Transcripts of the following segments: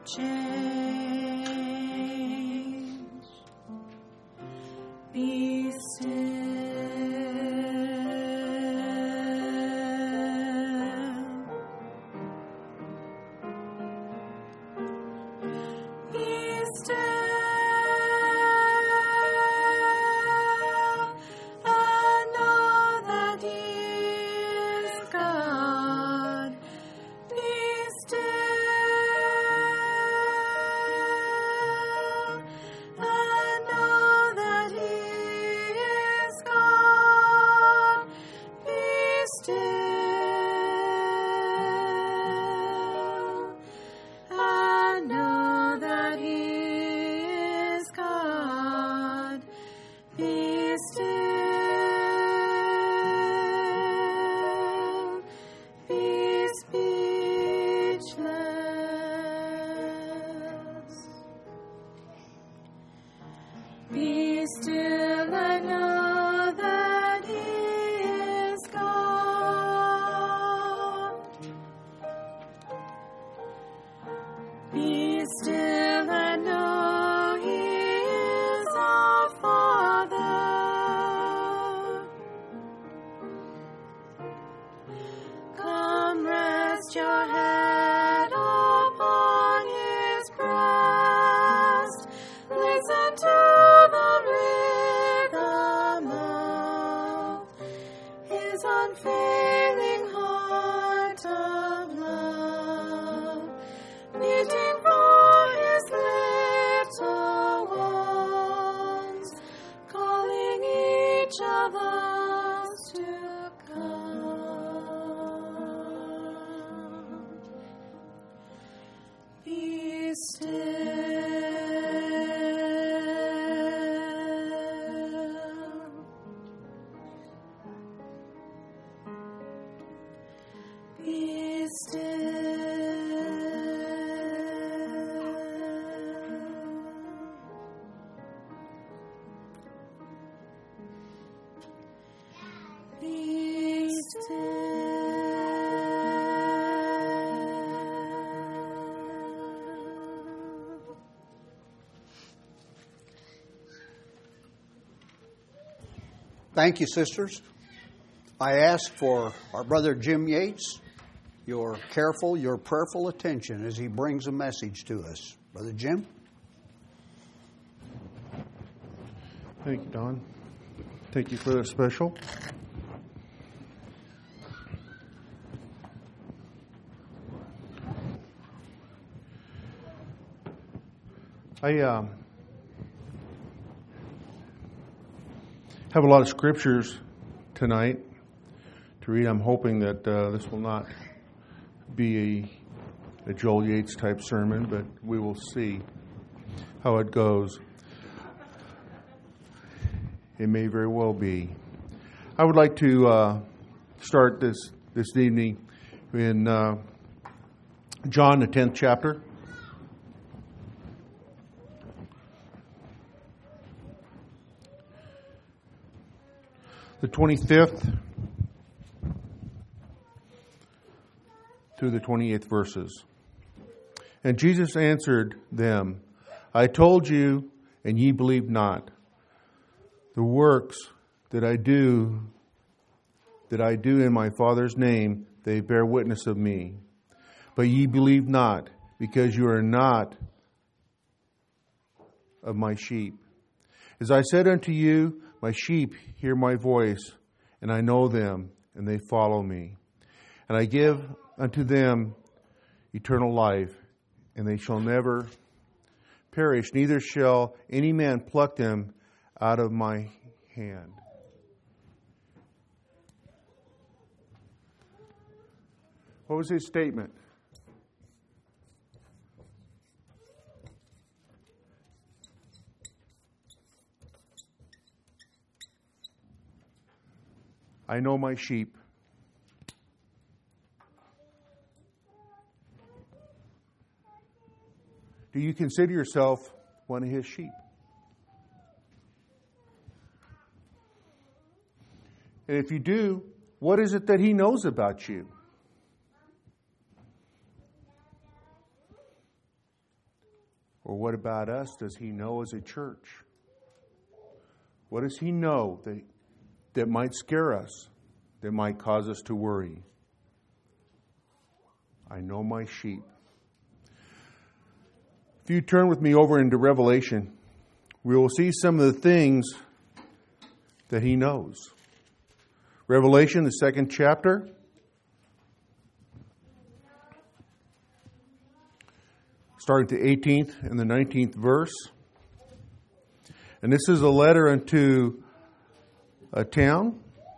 change. Be still. Be still. Be still and know that He is God. Be still and know He is our Father. Come, rest your head upon His breast. Listen to unfailing heart of love, beating for His little ones, calling each of us to come. Be still. Be still. Be still. Thank you, sisters. I ask for our brother Jim Yates your careful, your prayerful attention as he brings a message to us. Brother Jim? Thank you, Don. Thank you for the special. I have a lot of scriptures tonight to read. I'm hoping that this will not be a Joel Yates type sermon, but we will see how it goes. It may very well be. I would like to start this evening in John, the 10th chapter. The 25th through the 28th verses. And Jesus answered them, I told you, and ye believe not. The works that I do in my Father's name, they bear witness of me. But ye believe not, because you are not of my sheep. As I said unto you, my sheep hear my voice, and I know them, and they follow me. And I give unto them eternal life, and they shall never perish, neither shall any man pluck them out of my hand. What was his statement? I know my sheep. Do you consider yourself one of his sheep? And if you do, what is it that he knows about you? Or what about us does He know as a church? What does He know that might scare us, that might cause us to worry? I know my sheep. If you turn with me over into Revelation, we will see some of the things that He knows. Revelation, the 2nd chapter. Starting at the 18th and the 19th verse. And this is a letter unto a town.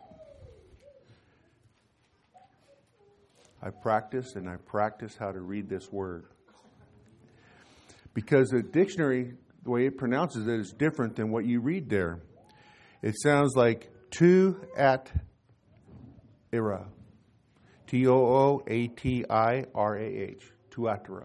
I practice how to read this word. Because the dictionary, the way it pronounces it, is different than what you read there. It sounds like Tuatira. Tooatirah. Tuatira.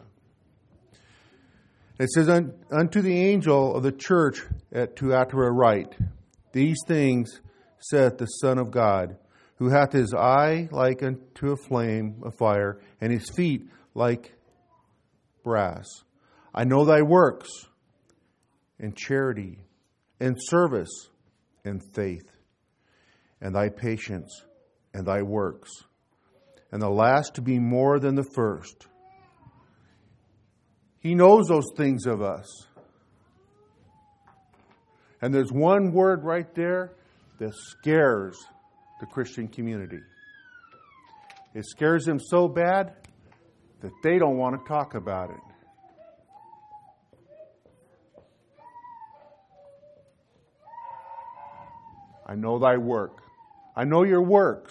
It says, unto the angel of the church at Tuatira write, these things saith the Son of God, who hath his eye like unto a flame of fire, and his feet like brass. I know thy works, and charity, and service, and faith, and thy patience, and thy works, and the last to be more than the first. He knows those things of us. And there's one word right there that scares the Christian community. It scares them so bad that they don't want to talk about it. I know thy work. I know your works.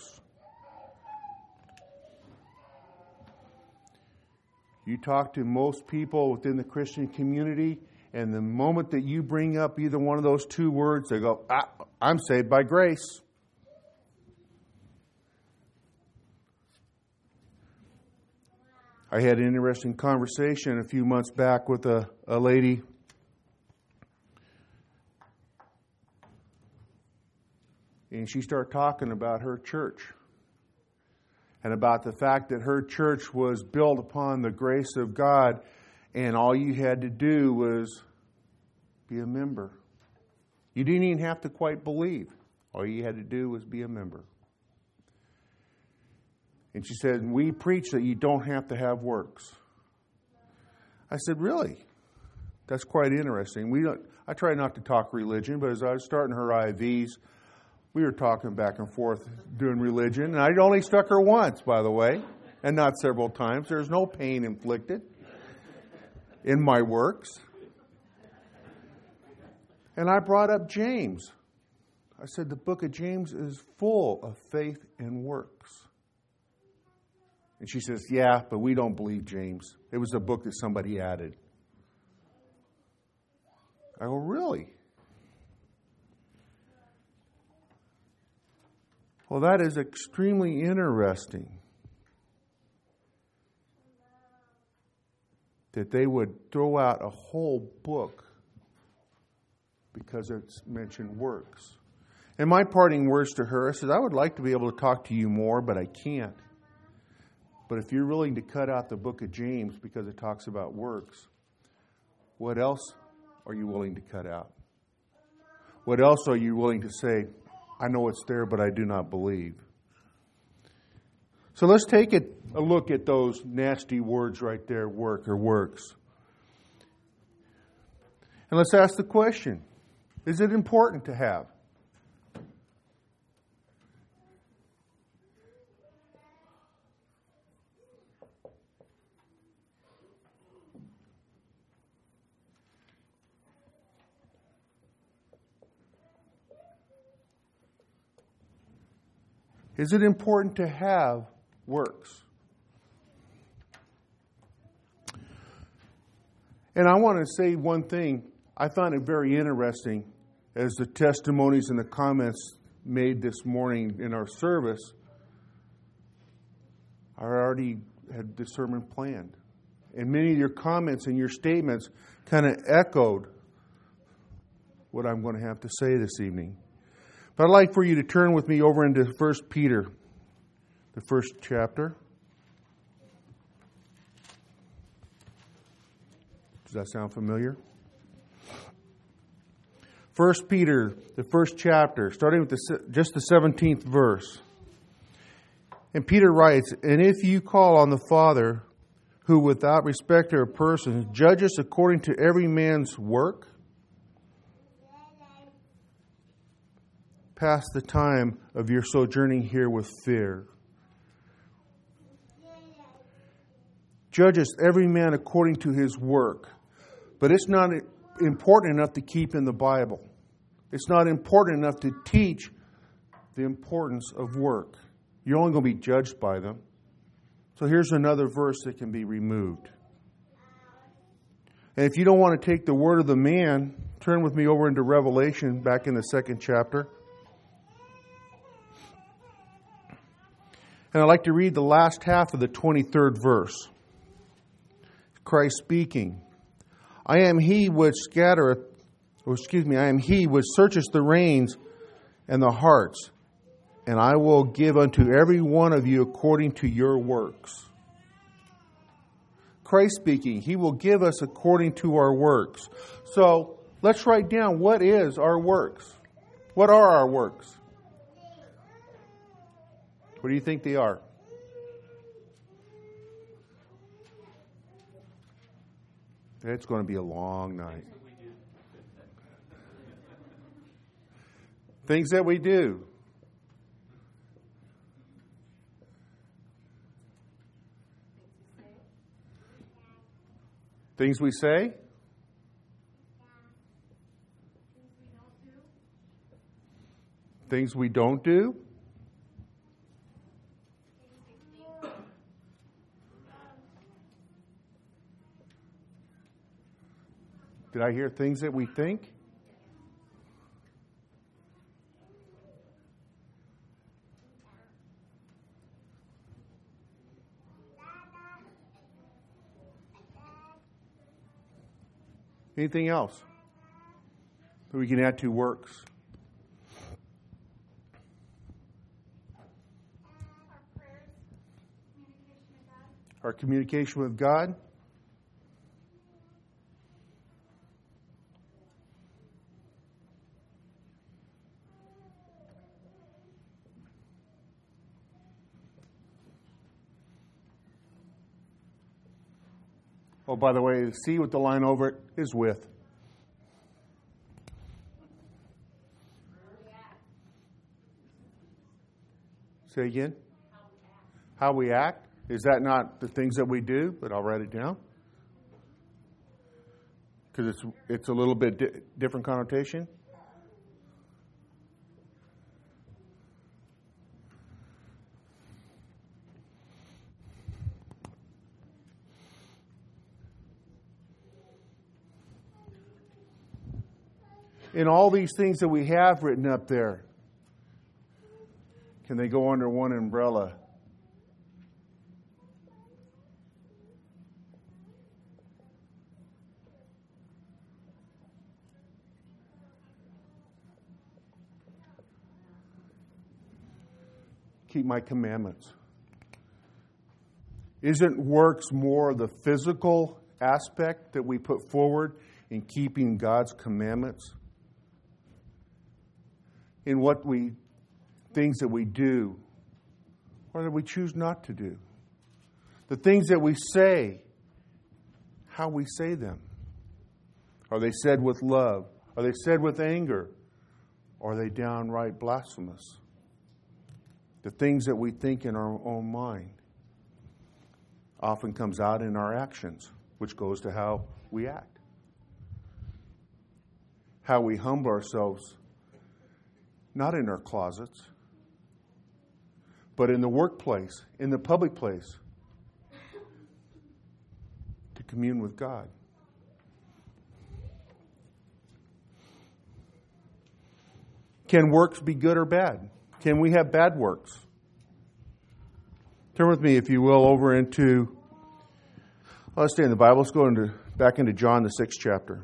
You talk to most people within the Christian community, and the moment that you bring up either one of those two words, they go, I'm saved by grace. I had an interesting conversation a few months back with a lady. And she started talking about her church. And about the fact that her church was built upon the grace of God, and all you had to do was be a member. You didn't even have to quite believe. All you had to do was be a member. And she said, we preach that you don't have to have works. I said, really? That's quite interesting. I try not to talk religion, but as I was starting her IVs, we were talking back and forth doing religion. And I only struck her once, by the way, and not several times. There's no pain inflicted in my works. And I brought up James. I said the book of James is full of faith and works. And she says, yeah, but we don't believe James. It was a book that somebody added. I go, really? Well, that is extremely interesting. That they would throw out a whole book because it's mentioned works. And my parting words to her, I said, I would like to be able to talk to you more, but I can't. But if you're willing to cut out the book of James because it talks about works, what else are you willing to cut out? What else are you willing to say, I know it's there, but I do not believe? So let's take a look at those nasty words right there, work or works. And let's ask the question, is it important to have? Is it important to have works? And I want to say one thing. I found it very interesting as the testimonies and the comments made this morning in our service. I already had the sermon planned. And many of your comments and your statements kind of echoed what I'm going to have to say this evening. But I'd like for you to turn with me over into 1 Peter, the first chapter. Does that sound familiar? 1 Peter, the first chapter, starting with just the 17th verse. And Peter writes, "And if you call on the Father, who without respect of persons judges according to every man's work, pass the time of your sojourning here with fear. Judges every man according to his work." But it's not important enough to keep in the Bible. It's not important enough to teach the importance of work. You're only going to be judged by them. So here's another verse that can be removed. And if you don't want to take the word of the man, turn with me over into Revelation, back in the 2nd chapter. And I'd like to read the last half of the 23rd verse. Christ speaking. I am he which searcheth the reins and the hearts, and I will give unto every one of you according to your works. Christ speaking, he will give us according to our works. So let's write down, what is our works? What are our works? What do you think they are? It's going to be a long night. Things that we do. Things we say. Things we don't do. Did I hear things that we think? Anything else that we can add to works? Our communication with God. Oh, by the way, the C with the line over it is with. Say again? How we act. Is that not the things that we do? But I'll write it down. Because it's a little bit different connotation. In all these things that we have written up there, can they go under one umbrella? Keep my commandments. Isn't works more the physical aspect that we put forward in keeping God's commandments? In things that we do, or that we choose not to do. The things that we say, how we say them. Are they said with love? Are they said with anger? Or are they downright blasphemous? The things that we think in our own mind often comes out in our actions, which goes to how we act. How we humble ourselves, not in our closets, but in the workplace, in the public place, to commune with God. Can works be good or bad? Can we have bad works? Turn with me, if you will, over into, let's stay in the Bible. Let's go back into John, the 6th chapter.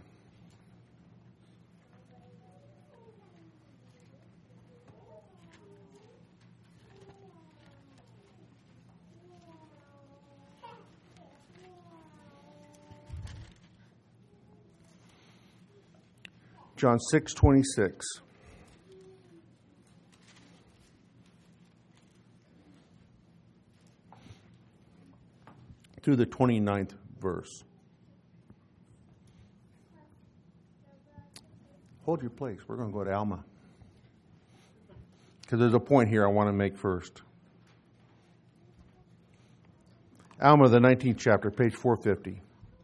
John 6:26. Through the 29th verse. Hold your place. We're going to go to Alma. Because there's a point here I want to make first. Alma, the 19th chapter, page 450.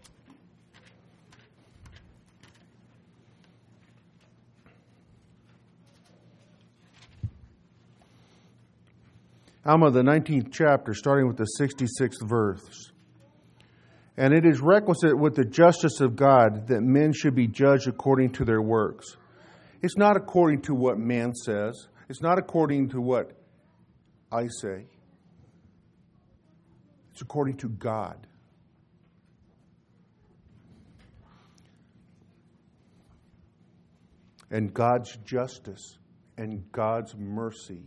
Alma, the 19th chapter, starting with the 66th verse. And it is requisite with the justice of God that men should be judged according to their works. It's not according to what man says. It's not according to what I say. It's according to God. And God's justice and God's mercy.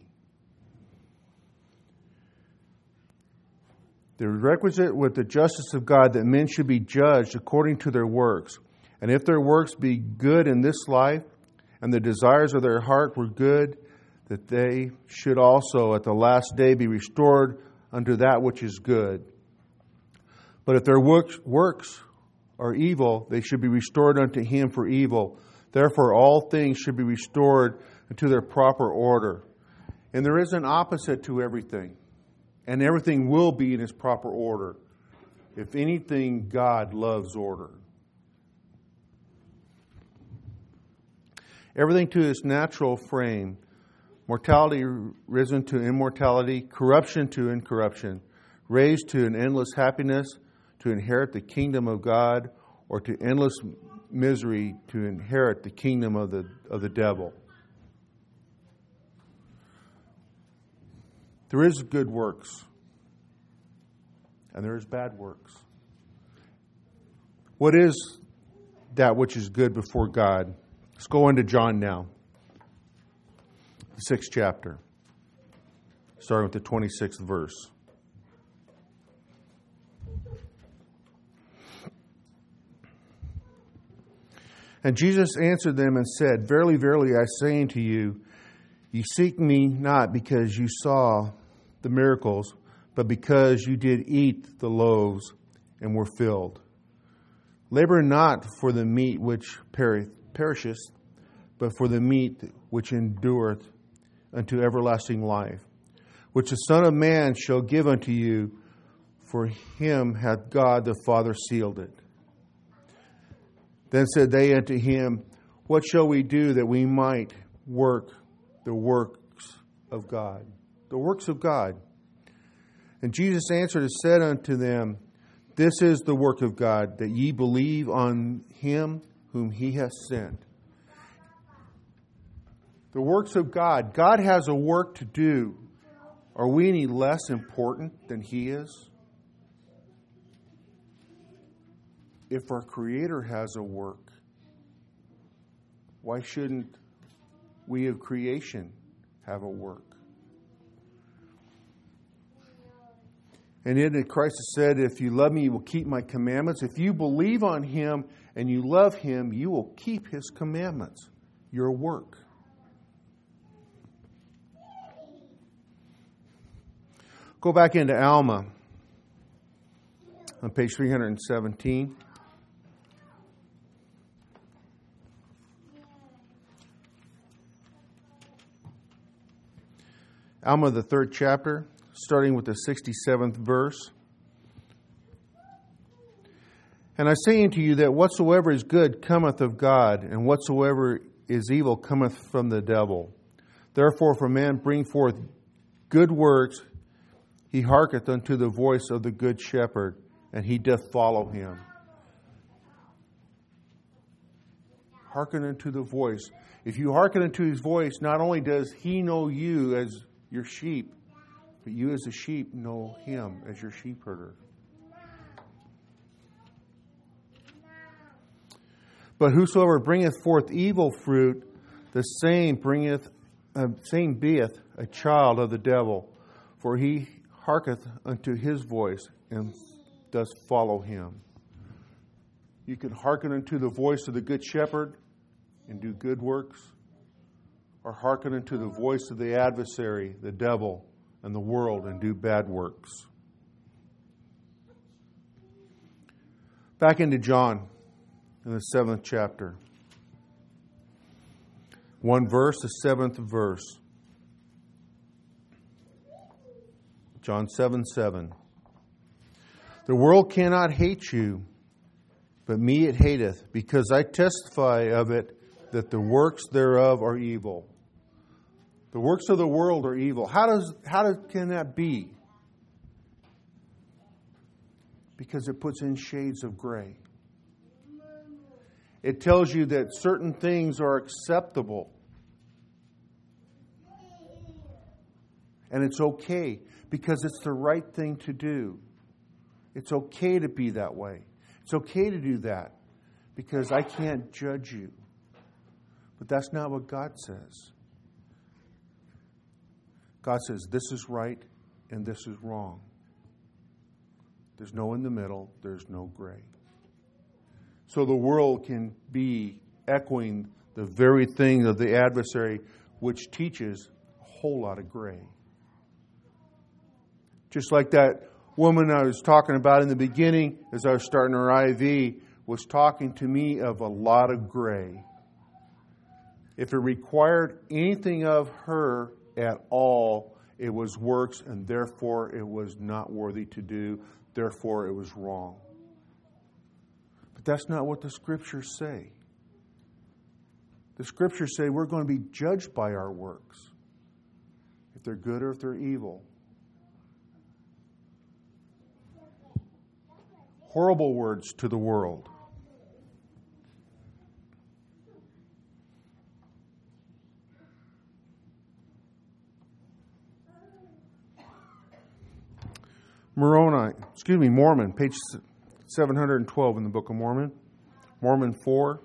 The requisite with the justice of God that men should be judged according to their works. And if their works be good in this life, and the desires of their heart were good, that they should also at the last day be restored unto that which is good. But if their works are evil, they should be restored unto him for evil. Therefore all things should be restored into their proper order. And there is an opposite to everything. And everything will be in its proper order. If anything, God loves order. Everything to its natural frame. Mortality risen to immortality. Corruption to incorruption. Raised to an endless happiness to inherit the kingdom of God. Or to endless misery to inherit the kingdom of the devil. There is good works, and there is bad works. What is that which is good before God? Let's go into John now, the 6th chapter, starting with the 26th verse. And Jesus answered them and said, Verily, verily, I say unto you, ye seek me not because you saw the miracles, but because you did eat the loaves and were filled. Labor not for the meat which perisheth, but for the meat which endureth unto everlasting life, which the Son of Man shall give unto you, for him hath God the Father sealed it. Then said they unto him, What shall we do that we might work the works of God? The works of God. And Jesus answered and said unto them, This is the work of God, that ye believe on him whom he hath sent. The works of God. God has a work to do. Are we any less important than he is? If our Creator has a work, why shouldn't we of creation have a work? And yet Christ has said, if you love me, you will keep my commandments. If you believe on him and you love him, you will keep his commandments, your work. Go back into Alma on page 317. Alma, the 3rd chapter, starting with the 67th verse. And I say unto you that whatsoever is good cometh of God, and whatsoever is evil cometh from the devil. Therefore, if a man bring forth good works, he hearketh unto the voice of the good shepherd, and he doth follow him. Hearken unto the voice. If you hearken unto his voice, not only does he know you as your sheep, but you as a sheep know him as your sheep herder. But whosoever bringeth forth evil fruit, the same beeth a child of the devil, for he hearketh unto his voice and does follow him. You can hearken unto the voice of the good shepherd, and do good works, or hearken unto the voice of the adversary, the devil, and the world, and do bad works? Back into John in the 7th chapter. One verse, the 7th verse. John 7:7. The world cannot hate you, but me it hateth, because I testify of it that the works thereof are evil. The works of the world are evil. Can that be? Because it puts in shades of gray. It tells you that certain things are acceptable. And it's okay, because it's the right thing to do. It's okay to be that way. It's okay to do that, because I can't judge you. But that's not what God says. God says this is right and this is wrong. There's no in the middle. There's no gray. So the world can be echoing the very thing of the adversary, which teaches a whole lot of gray. Just like that woman I was talking about in the beginning, as I was starting her IV, was talking to me of a lot of gray. If it required anything of her at all, it was works, and therefore it was not worthy to do. Therefore it was wrong. But that's not what the Scriptures say. The Scriptures say we're going to be judged by our works, if they're good or if they're evil. Horrible words to the world. Mormon, page 712 in the Book of Mormon. Mormon 4.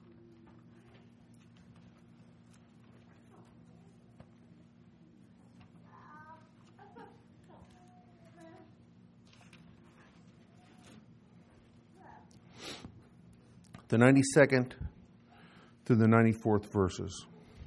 The 92nd to the 94th verses.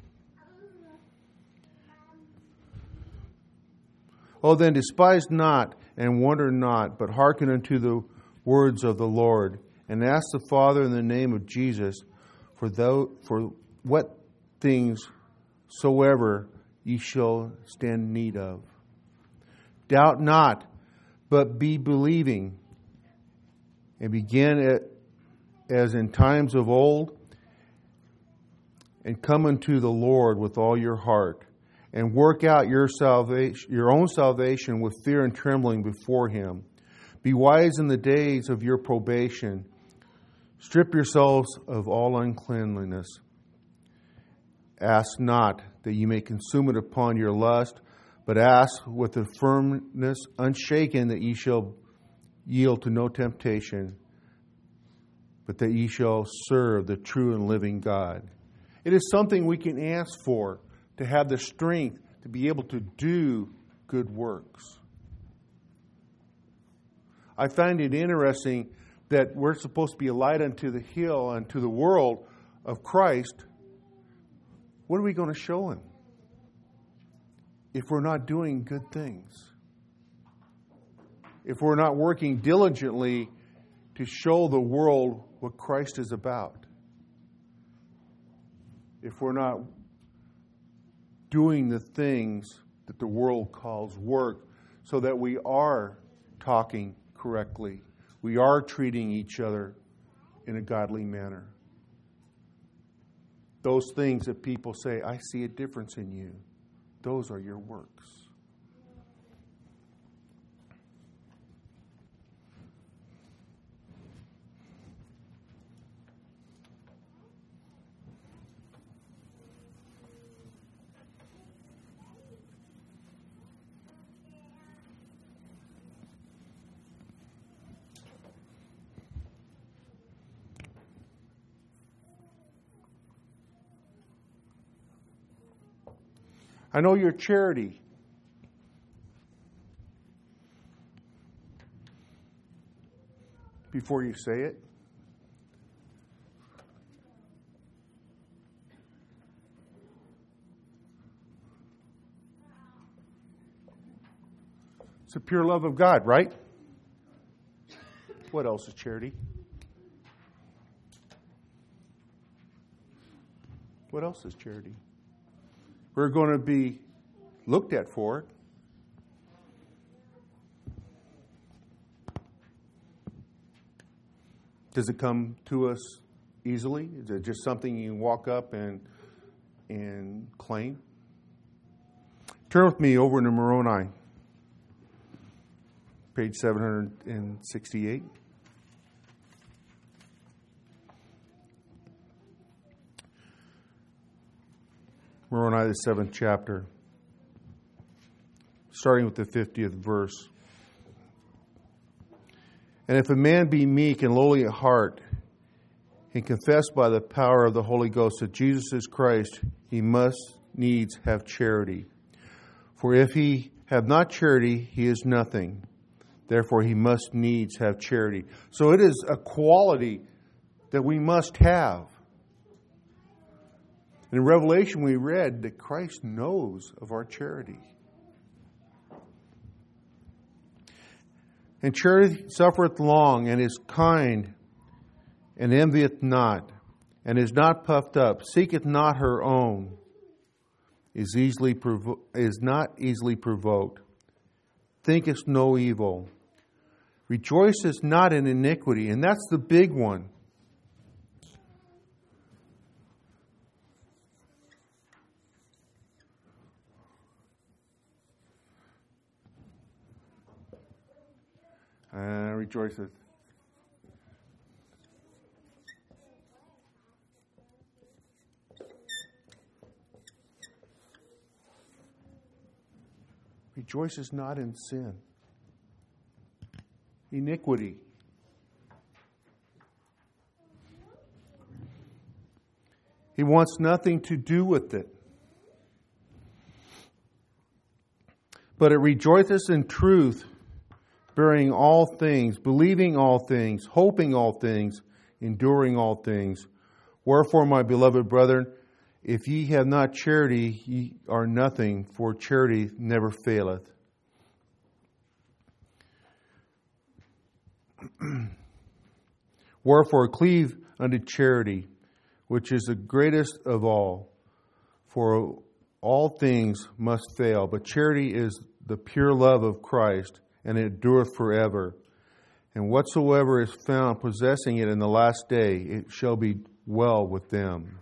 Oh, then despise not and wonder not, but hearken unto the words of the Lord, and ask the Father in the name of Jesus for what things soever ye shall stand in need of. Doubt not, but be believing, and begin as in times of old, and come unto the Lord with all your heart, and work out your own salvation with fear and trembling before Him. Be wise in the days of your probation. Strip yourselves of all uncleanliness. Ask not that you may consume it upon your lust, but ask with a firmness unshaken that ye shall yield to no temptation, but that ye shall serve the true and living God. It is something we can ask for, to have the strength to be able to do good works. I find it interesting that we're supposed to be a light unto the hill, unto the world of Christ. What are we going to show Him if we're not doing good things? If we're not working diligently to show the world what Christ is about? If we're not doing the things that the world calls work, so that we are talking correctly, we are treating each other in a godly manner. Those things that people say, I see a difference in you, those are your works. I know your charity. Before you say it. It's the pure love of God, right? What else is charity? What else is charity? We're going to be looked at for it. Does it come to us easily? Is it just something you walk up and claim? Turn with me over to Moroni, page 768. Moroni, the 7th chapter, starting with the 50th verse. And if a man be meek and lowly at heart, and confess by the power of the Holy Ghost that Jesus is Christ, he must needs have charity. For if he have not charity, he is nothing. Therefore, he must needs have charity. So it is a quality that we must have. In Revelation, we read that Christ knows of our charity. And charity suffereth long, and is kind, and envieth not, and is not puffed up, seeketh not her own, is not easily provoked, thinketh no evil, rejoiceth not in iniquity. And that's the big one. Rejoiceth. Rejoices not in sin. Iniquity. He wants nothing to do with it. But it rejoiceth in truth, bearing all things, believing all things, hoping all things, enduring all things. Wherefore, my beloved brethren, if ye have not charity, ye are nothing, for charity never faileth. Wherefore, cleave unto charity, which is the greatest of all. For all things must fail, but charity is the pure love of Christ, and it endureth forever. And whatsoever is found possessing it in the last day, it shall be well with them.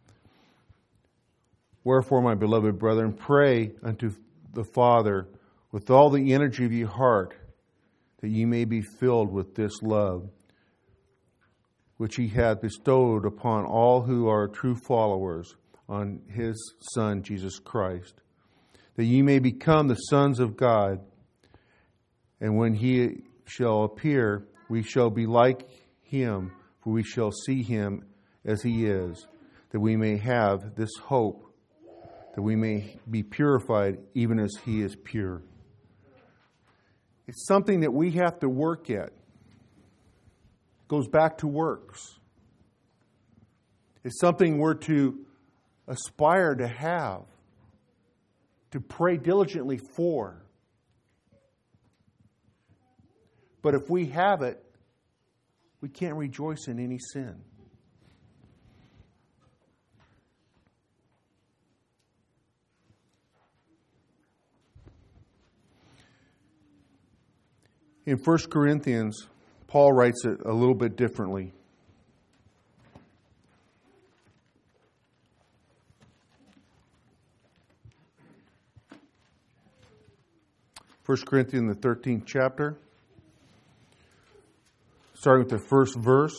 Wherefore, my beloved brethren, pray unto the Father with all the energy of your heart, that ye may be filled with this love, which he hath bestowed upon all who are true followers on his Son, Jesus Christ, that ye may become the sons of God. And when he shall appear, we shall be like him, for we shall see him as he is, that we may have this hope, that we may be purified even as he is pure. It's something that we have to work at. It goes back to works. It's something we're to aspire to have, to pray diligently for. But if we have it, we can't rejoice in any sin. In 1 Corinthians, Paul writes it a little bit differently. First Corinthians, the 13th chapter, starting with the first verse.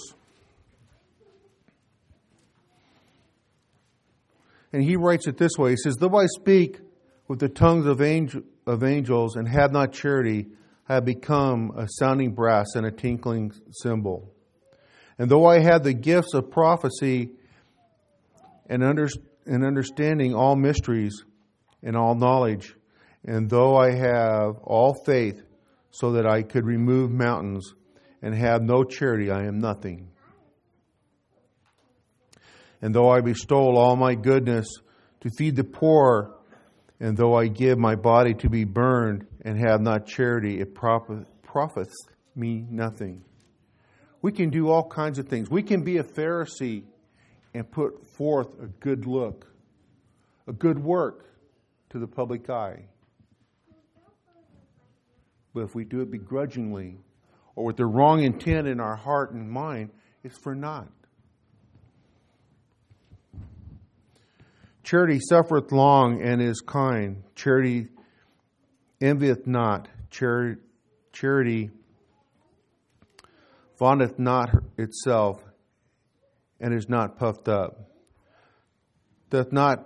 And he writes it this way. He says, though I speak with the tongues of angels and have not charity, I have become a sounding brass and a tinkling cymbal. And though I have the gifts of prophecy and understanding all mysteries and all knowledge, and though I have all faith so that I could remove mountains and have no charity, I am nothing. And though I bestow all my goodness to feed the poor And though I give my body to be burned and have not charity, it profits me nothing. We can do all kinds of things. We can be a Pharisee and put forth a good look, a good work to the public eye. But if we do it begrudgingly or with the wrong intent in our heart and mind, it's for naught. Charity suffereth long and is kind. Charity envieth not. Charity vaunteth not itself, and is not puffed up. Doth not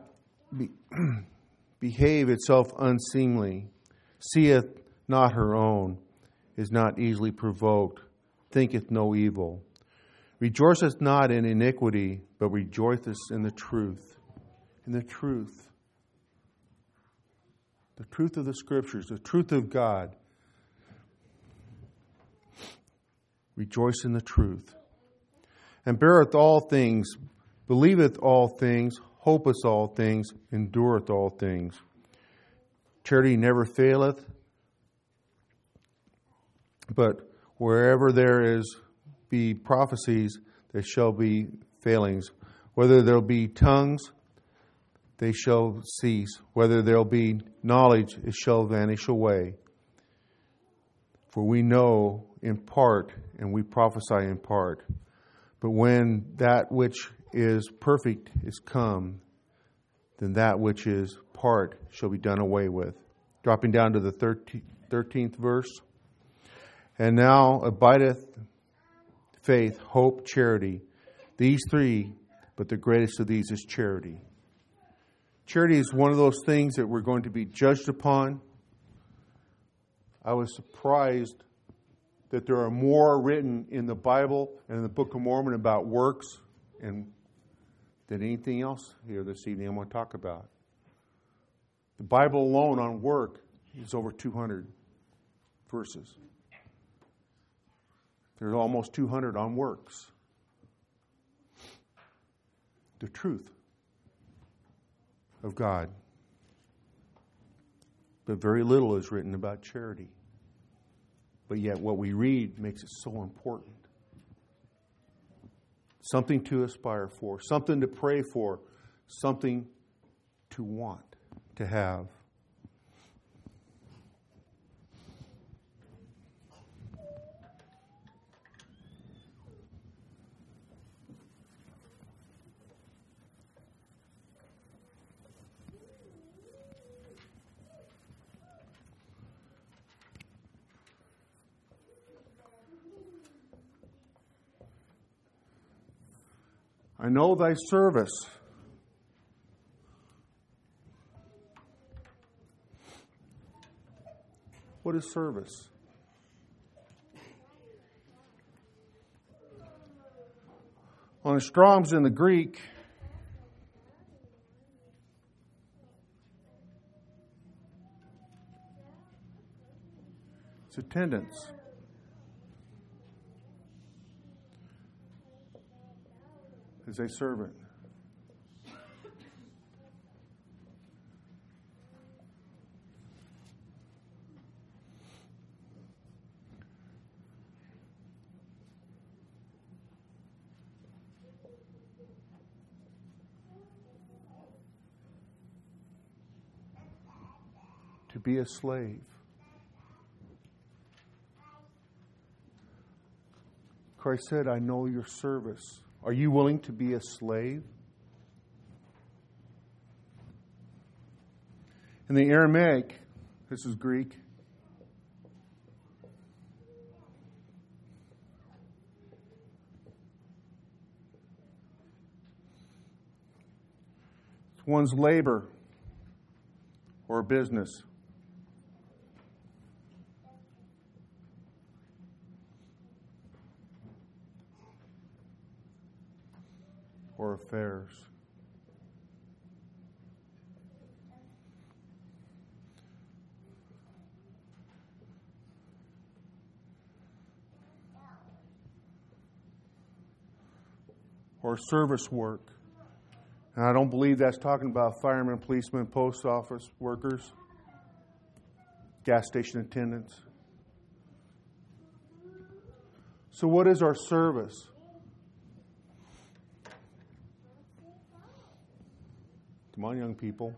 behave itself unseemly. Seeth not her own. Is not easily provoked. Thinketh no evil. Rejoiceth not in iniquity, but rejoiceth in the truth. In the truth. The truth of the Scriptures. The truth of God. Rejoice in the truth. And beareth all things, believeth all things, hopeth all things, endureth all things. Charity never faileth, but wherever there be prophecies, there shall be failings. Whether there be tongues, they shall cease. Whether there be knowledge, it shall vanish away. For we know in part, and we prophesy in part. But when that which is perfect is come, then that which is part shall be done away with. Dropping down to the 13th verse. And now abideth faith, hope, charity. These three, but the greatest of these is charity. Charity is one of those things that we're going to be judged upon. I was surprised that there are more written in the Bible and in the Book of Mormon about works and than anything else here this evening I'm going to talk about. The Bible alone on work is over 200 verses. There's almost 200 on works. The truth of God. But very little is written about charity. But yet what we read makes it so important. Something to aspire for, something to pray for, something to want, to have. I know thy service. What is service? On Strong's in the Greek, it's attendance. As a servant. To be a slave. Christ said, I know your service. Are you willing to be a slave? In the Aramaic, this is Greek, it's one's labor or business. Or affairs. Or service work. And I don't believe that's talking about firemen, policemen, post office workers, gas station attendants. So what is our service? Come on, young people.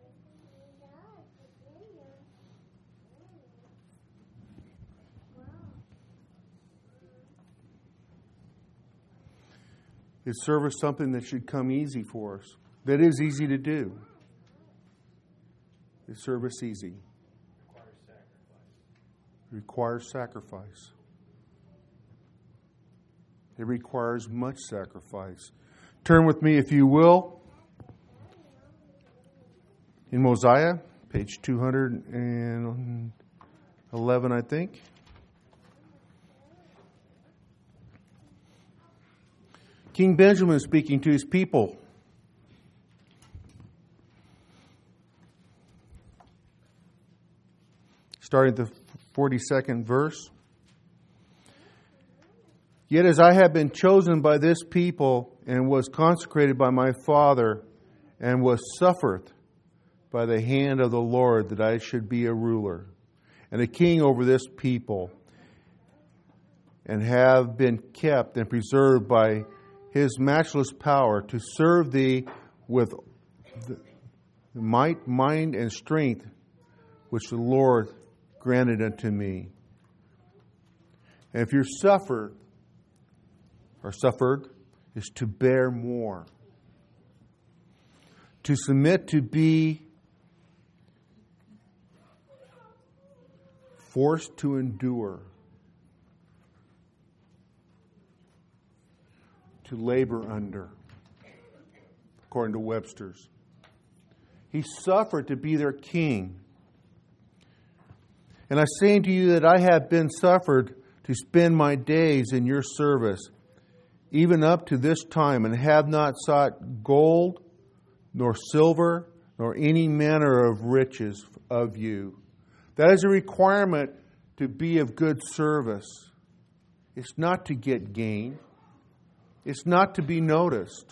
Is service something that should come easy for us? That is easy to do. Is service easy? It requires sacrifice. It requires much sacrifice. Turn with me, if you will, in Mosiah, page 211, I think. King Benjamin is speaking to his people. Starting at the 42nd verse. Yet as I have been chosen by this people, and was consecrated by my father, and was suffered by the hand of the Lord, that I should be a ruler and a king over this people, and have been kept and preserved by His matchless power, to serve thee with the might, mind, and strength which the Lord granted unto me. And if you're suffered, is to bear more. To submit to be forced to endure. To labor under, according to Webster's. He suffered to be their king. And I say unto you that I have been suffered to spend my days in your service, even up to this time, and have not sought gold, nor silver, nor any manner of riches of you. That is a requirement to be of good service. It's not to get gain. It's not to be noticed.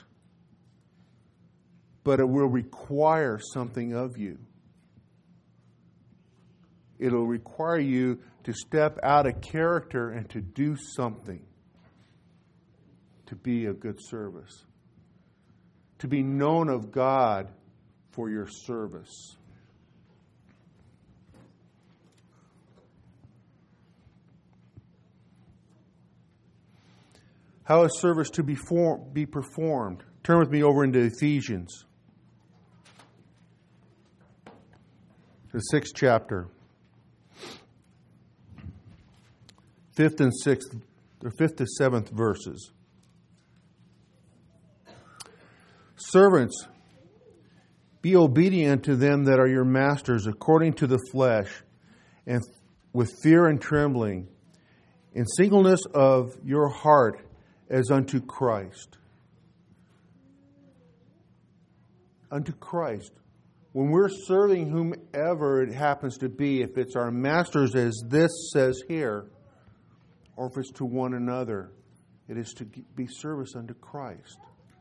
But it will require something of you. It'll require you to step out of character and to do something. To be of good service. To be known of God for your service. How is service to be performed? Turn with me over into Ephesians, the 6th chapter, 5th and 6th, or 5th to 7th verses. Servants, be obedient to them that are your masters according to the flesh, and with fear and trembling, in singleness of your heart, as unto Christ. Unto Christ. When we're serving whomever it happens to be, if it's our masters as this says here, or if it's to one another, it is to be service unto Christ.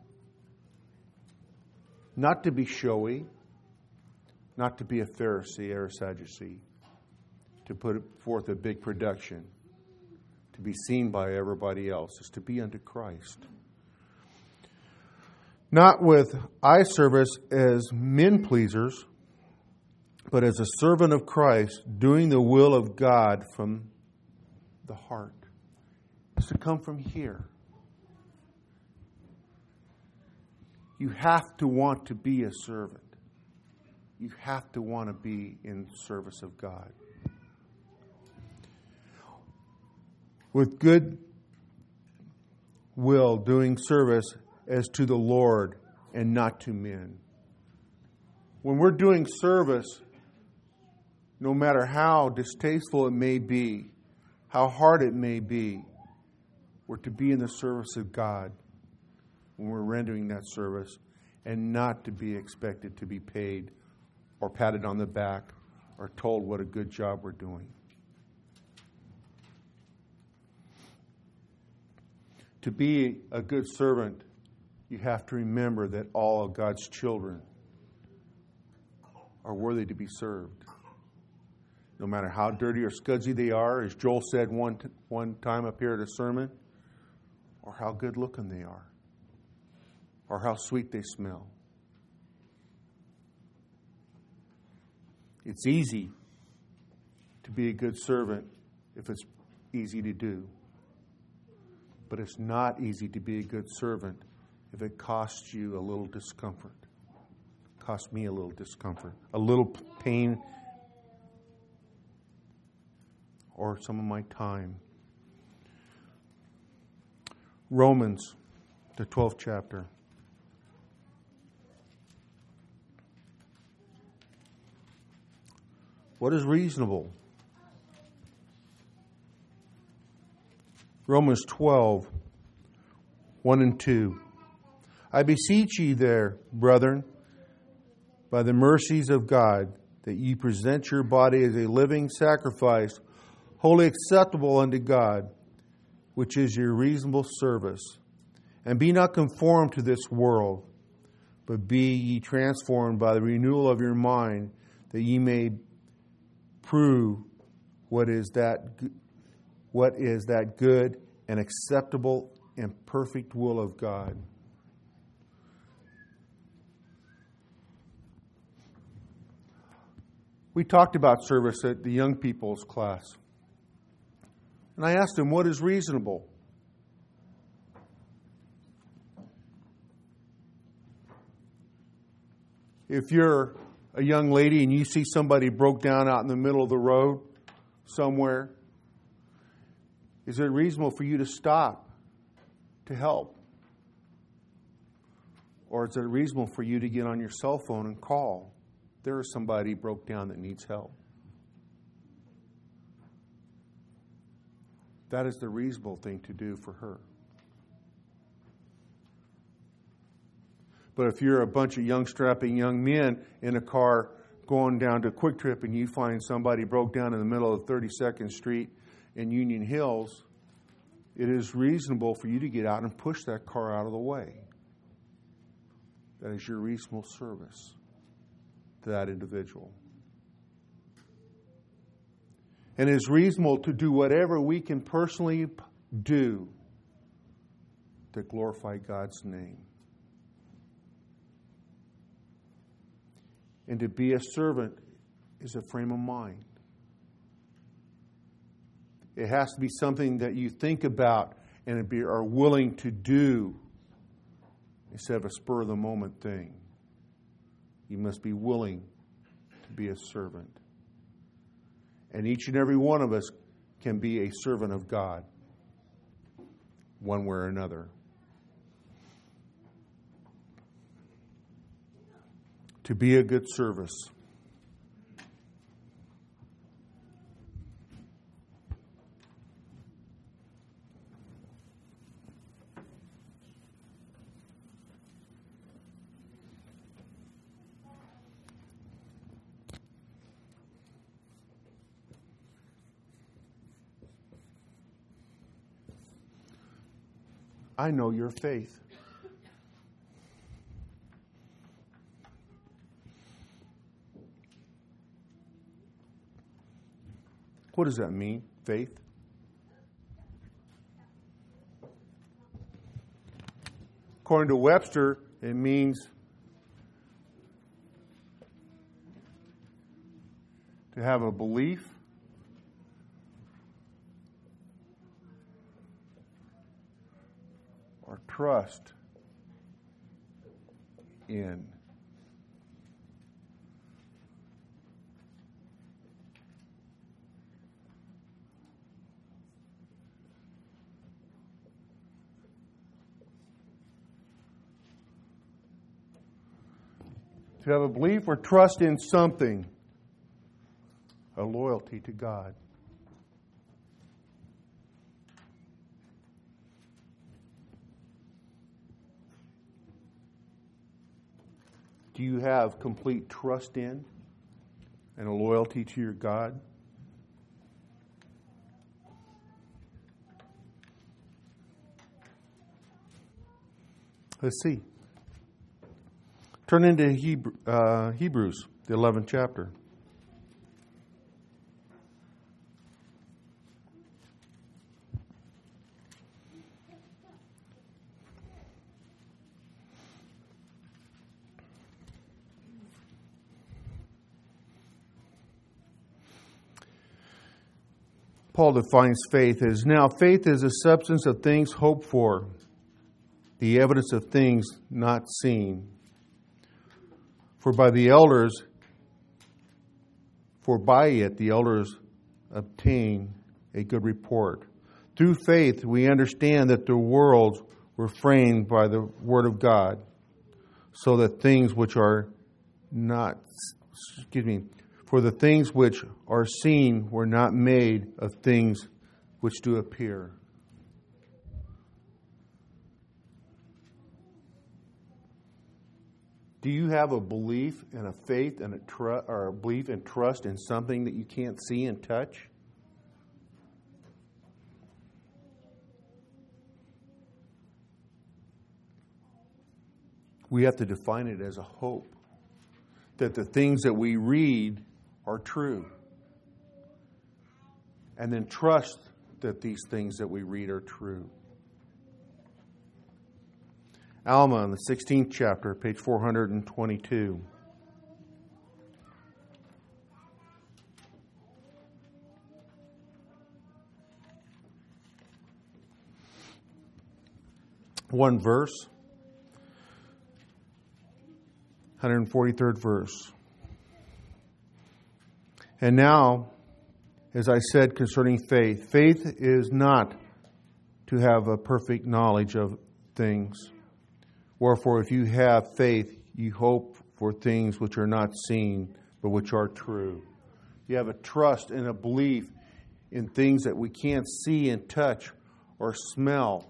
Not to be showy, not to be a Pharisee or a Sadducee, to put forth a big production, to be seen by everybody else, is to be unto Christ. Not with eye service as men pleasers, but as a servant of Christ, doing the will of God from the heart. It's to come from here. You have to want to be a servant. You have to want to be in service of God. With good will, doing service as to the Lord and not to men. When we're doing service, no matter how distasteful it may be, how hard it may be, we're to be in the service of God when we're rendering that service, and not to be expected to be paid or patted on the back or told what a good job we're doing. To be a good servant, you have to remember that all of God's children are worthy to be served. No matter how dirty or scudgy they are, as Joel said one time up here at a sermon, or how good looking they are, or how sweet they smell. It's easy to be a good servant if it's easy to do. But it's not easy to be a good servant if it costs you a little discomfort. It costs me a little discomfort, a little pain, or some of my time. Romans, the 12th chapter. What is reasonable? Romans 12, 1 and 2. I beseech ye there, brethren, by the mercies of God, that ye present your body as a living sacrifice, wholly acceptable unto God, which is your reasonable service. And be not conformed to this world, but be ye transformed by the renewal of your mind, that ye may prove what is that good and acceptable and perfect will of God. We talked about service at the young people's class. And I asked them, what is reasonable? If you're a young lady and you see somebody broke down out in the middle of the road somewhere, is it reasonable for you to stop to help? Or is it reasonable for you to get on your cell phone and call? There is somebody broke down that needs help. That is the reasonable thing to do for her. But if you're a bunch of strapping young men in a car going down to Quick Trip and you find somebody broke down in the middle of 32nd Street in Union Hills, it is reasonable for you to get out and push that car out of the way. That is your reasonable service to that individual. And it is reasonable to do whatever we can personally do to glorify God's name. And to be a servant is a frame of mind. It has to be something that you think about and are willing to do instead of a spur-of-the-moment thing. You must be willing to be a servant. And each and every one of us can be a servant of God, one way or another. To be a good service. I know your faith. What does that mean, faith? According to Webster, it means to have a belief, or trust in. To have a belief or trust in something, a loyalty to God. Do you have complete trust in and a loyalty to your God? Let's see. Turn into Hebrews, the 11th chapter. Paul defines faith as, now faith is a substance of things hoped for, the evidence of things not seen. For by it the elders obtain a good report. Through faith we understand that the worlds were framed by the word of God, so that things which are not, for the things which are seen were not made of things which do appear. Do you have a belief and a faith and a belief and trust in something that you can't see and touch? We have to define it as a hope that the things that we read are true. And then trust that these things that we read are true. Alma, in the 16th chapter, page 422. One verse, 143rd verse. And now, as I said concerning faith, faith is not to have a perfect knowledge of things. Wherefore, if you have faith, you hope for things which are not seen, but which are true. You have a trust and a belief in things that we can't see and touch or smell,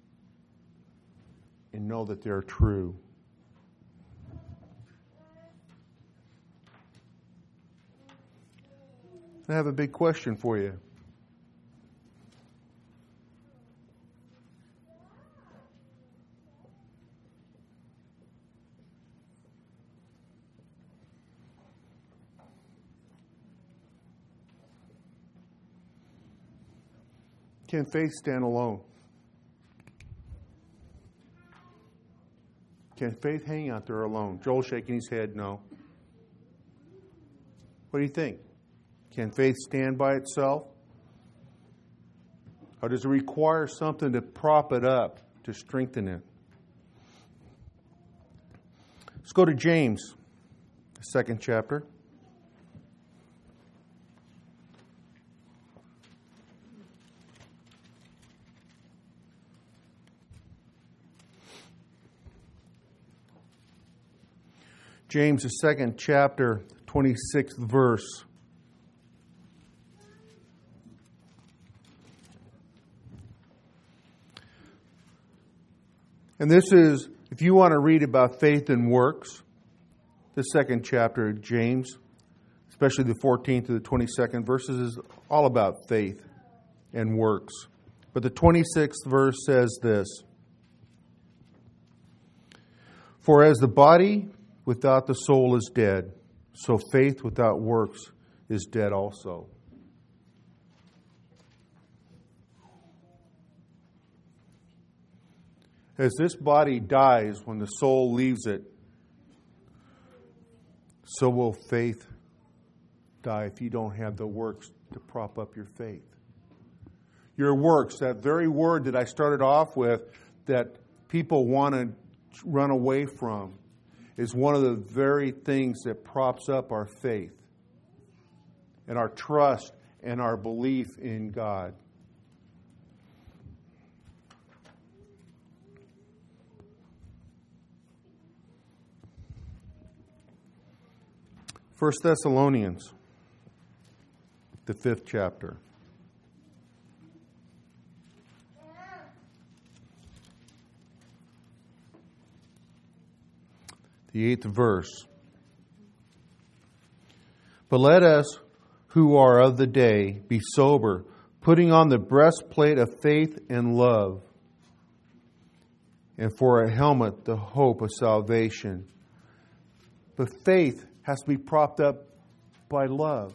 and know that they're true. I have a big question for you. Can faith stand alone? Can faith hang out there alone? Joel's shaking his head, no. What do you think? Can faith stand by itself? Or does it require something to prop it up, to strengthen it? Let's go to James, the 2nd chapter. James, the 2nd chapter, 26th verse. And this is, if you want to read about faith and works, the 2nd chapter of James, especially the 14th to the 22nd verses, is all about faith and works. But the 26th verse says this: For as the body without the soul is dead, so faith without works is dead also. As this body dies when the soul leaves it, so will faith die if you don't have the works to prop up your faith. Your works, that very word that I started off with that people want to run away from, is one of the very things that props up our faith and our trust and our belief in God. First Thessalonians, the 5th chapter. The 8th verse. But let us who are of the day be sober, putting on the breastplate of faith and love, and for a helmet, the hope of salvation. But faith has to be propped up by love.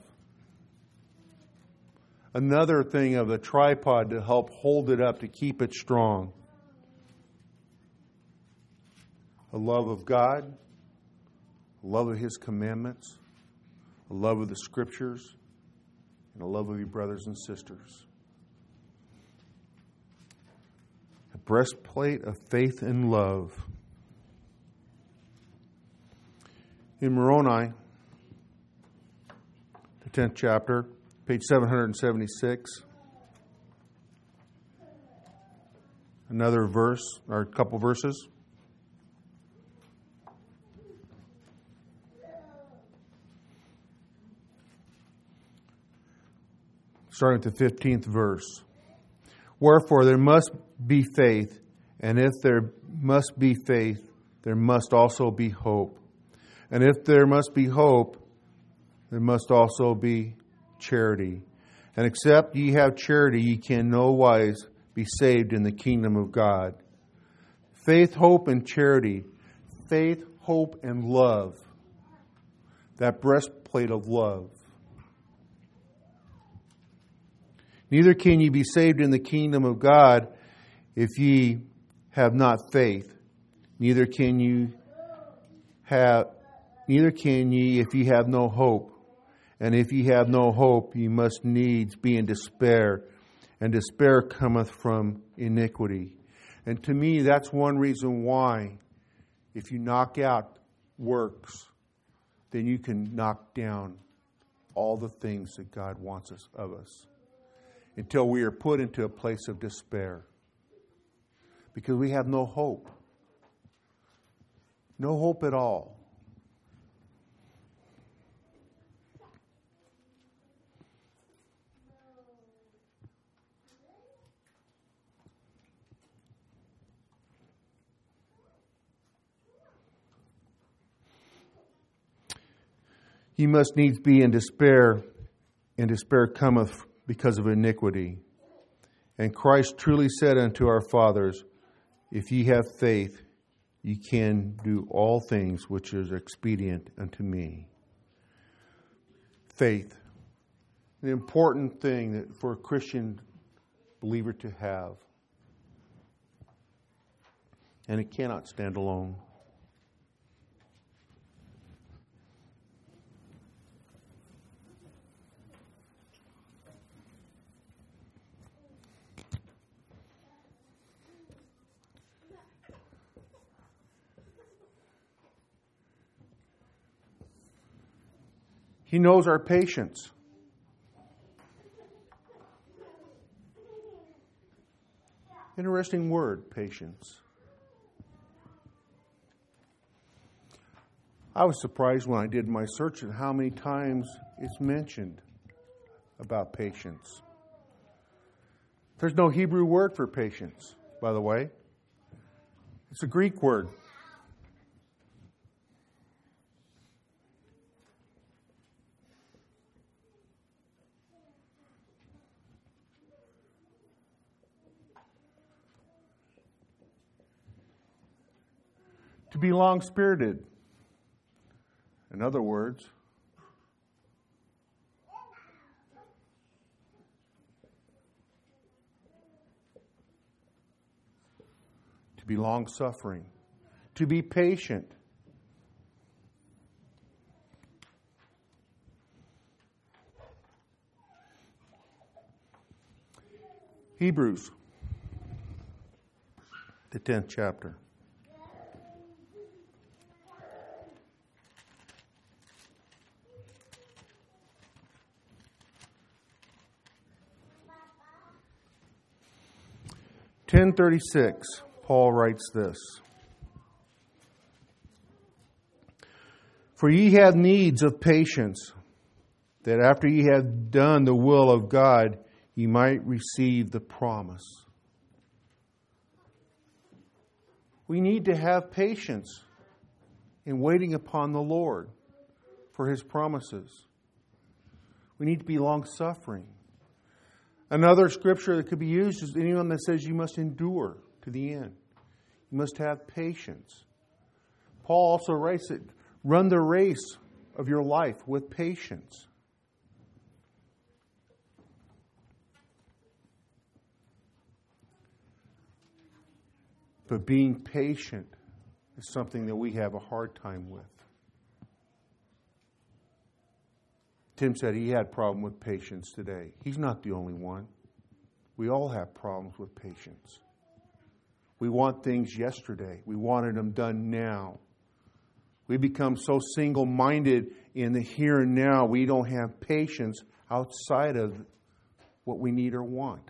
Another thing of the tripod to help hold it up, to keep it strong. A love of God, a love of His commandments, a love of the Scriptures, and a love of your brothers and sisters. A breastplate of faith and love. In Moroni, the 10th chapter, page 776, another verse, or a couple verses. Starting with the 15th verse. Wherefore there must be faith, and if there must be faith, there must also be hope. And if there must be hope, there must also be charity. And except ye have charity, ye can no wise be saved in the kingdom of God. Faith, hope, and charity. Faith, hope, and love. That breastplate of love. Neither can ye be saved in the kingdom of God if ye have not faith. Neither can ye if ye have no hope. And if ye have no hope, ye must needs be in despair. And despair cometh from iniquity. And to me, that's one reason why, if you knock out works, then you can knock down all the things that God wants of us. Until we are put into a place of despair. Because we have no hope. No hope at all. Ye must needs be in despair, and despair cometh because of iniquity. And Christ truly said unto our fathers, if ye have faith, ye can do all things which is expedient unto me. Faith. An important thing that for a Christian believer to have. And it cannot stand alone. He knows our patience. Interesting word, patience. I was surprised when I did my search at how many times it's mentioned about patience. There's no Hebrew word for patience, by the way. It's a Greek word. To be long-spirited. In other words, to be long-suffering. To be patient. Hebrews, the 10th chapter. (10:36), Paul writes this. For ye have needs of patience, that after ye have done the will of God, ye might receive the promise. We need to have patience in waiting upon the Lord for His promises. We need to be long-suffering. Another scripture that could be used is anyone that says you must endure to the end. You must have patience. Paul also writes that run the race of your life with patience. But being patient is something that we have a hard time with. Tim said he had a problem with patience today. He's not the only one. We all have problems with patience. We want things yesterday. We wanted them done now. We become so single-minded in the here and now, we don't have patience outside of what we need or want.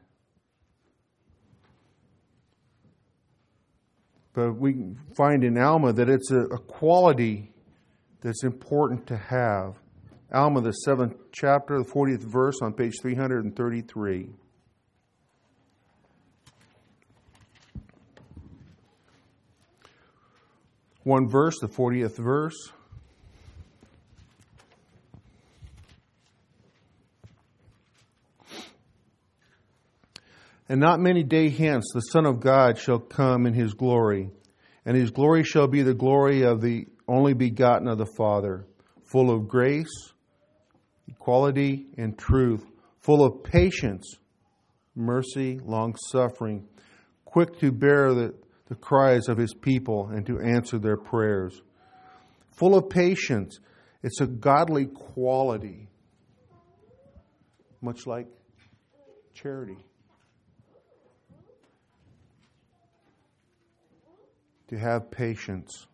But we find in Alma that it's a quality that's important to have. Alma, the 7th chapter, the 40th verse on page 333. One verse, the 40th verse. And not many days hence the Son of God shall come in his glory, and his glory shall be the glory of the only begotten of the Father, full of grace, equality, and truth, full of patience, mercy, long-suffering, quick to bear the cries of his people and to answer their prayers. Full of patience. It's a godly quality, much like charity. To have patience.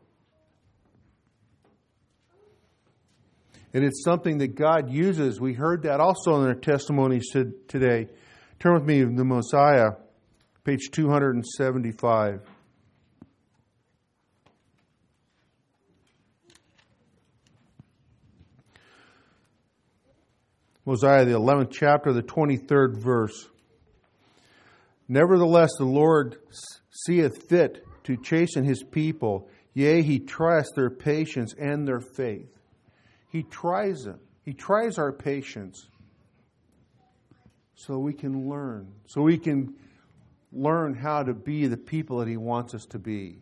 And it's something that God uses. We heard that also in our testimonies today. Turn with me to Mosiah, page 275. Mosiah, the 11th chapter, the 23rd verse. Nevertheless, the Lord seeth fit to chasten his people. Yea, he tries their patience and their faith. He tries them. He tries our patience so we can learn. So we can learn how to be the people that he wants us to be.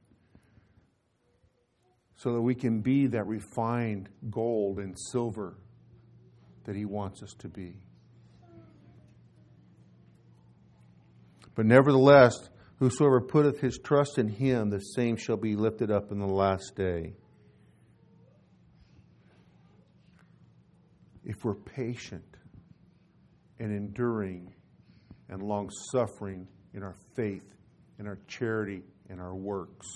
So that we can be that refined gold and silver that he wants us to be. But nevertheless, whosoever putteth his trust in him, the same shall be lifted up in the last day. If we're patient and enduring and long-suffering in our faith, in our charity, in our works.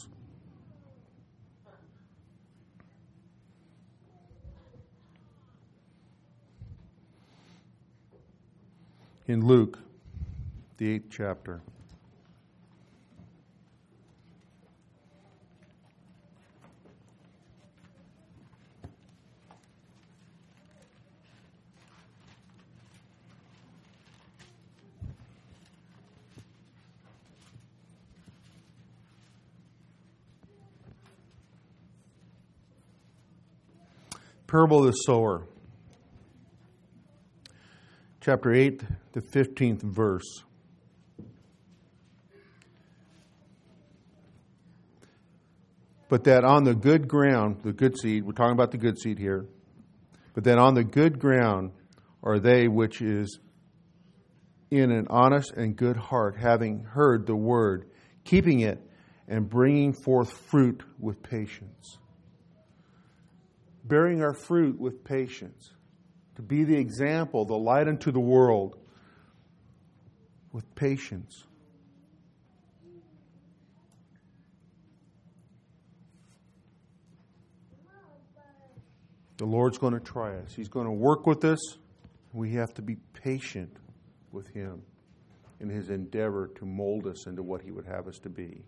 In Luke, the 8th chapter. Parable of the sower. Chapter 8, the 15th verse. But that on the good ground, the good seed, we're talking about the good seed here. But that on the good ground are they which is in an honest and good heart, having heard the word, keeping it, and bringing forth fruit with patience. Bearing our fruit with patience. To be the example, the light unto the world with patience. The Lord's going to try us. He's going to work with us. We have to be patient with him in his endeavor to mold us into what he would have us to be.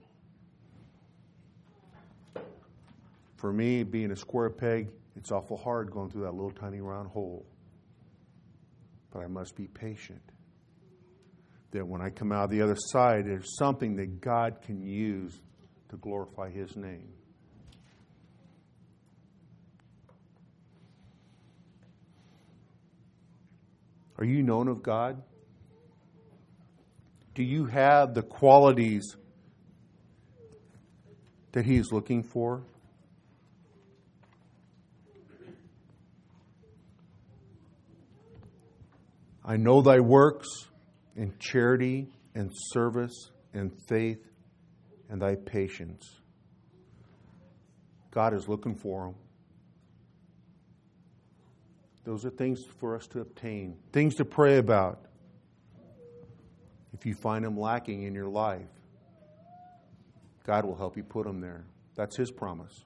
For me, being a square peg, it's awful hard going through that little tiny round hole. But I must be patient. That when I come out the other side, there's something that God can use to glorify his name. Are you known of God? Do you have the qualities that He is looking for? I know thy works and charity and service and faith and thy patience. God is looking for them. Those are things for us to obtain, things to pray about. If you find them lacking in your life, God will help you put them there. That's His promise.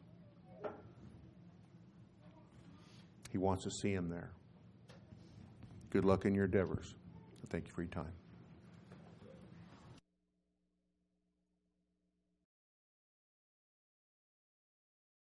He wants to see them there. Good luck in your endeavors. Thank you for your time.